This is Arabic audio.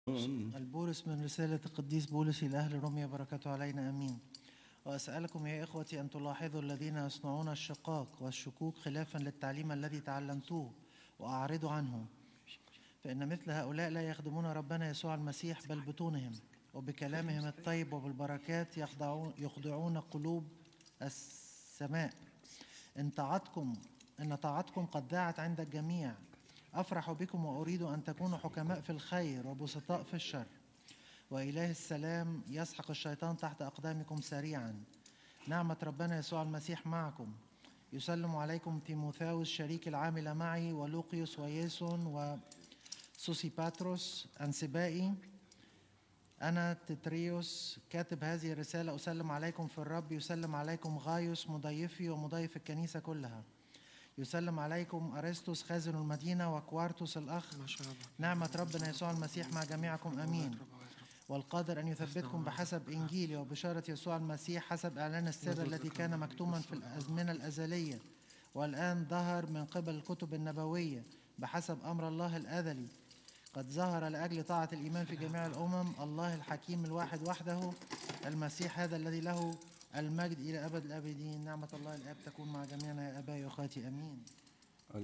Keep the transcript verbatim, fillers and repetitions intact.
البولس من رسالة القديس بولس إلى أهل روميا، بركاته علينا آمين. وأسألكم يا إخوتي أن تلاحظوا الذين يصنعون الشقاق والشكوك خلافا للتعليم الذي تعلمتوه وأعرضوا عنه، فإن مثل هؤلاء لا يخدمون ربنا يسوع المسيح بل بطونهم، وبكلامهم الطيب وبالبركات يخضعون, يخضعون قلوب السماء. إن طاعتكم إن طاعتكم قد ذاعت عند الجميع. أفرح بكم وأريد أن تكونوا حكماء في الخير وبسطاء في الشر، وإله السلام يسحق الشيطان تحت أقدامكم سريعا. نعمة ربنا يسوع المسيح معكم. يسلم عليكم تيموثاوس شريك العامل معي، ولوقيوس وياسون وسوسيباتروس أنسبائي. أنا تتريوس كاتب هذه الرسالة أسلم عليكم في الرب. يسلم عليكم غايوس مضيفي ومضيف الكنيسة كلها. يسلم عليكم أرسطس خازن المدينة وكوارتوس الأخ. نعمة ربنا يسوع المسيح مع جميعكم آمين. والقادر أن يثبتكم بحسب إنجيلي وبشارة يسوع المسيح حسب إعلان السر الذي كان مكتوما في الأزمنة الأزلية والآن ظهر من قبل الكتب النبوية بحسب أمر الله الأزلي، قد ظهر لأجل طاعة الإيمان في جميع الأمم. الله الحكيم الواحد وحده، المسيح هذا الذي له المجد إلى أبد الآبدين. نعمة الله الآب تكون مع جميعنا يا أبائي وأخواتي آمين.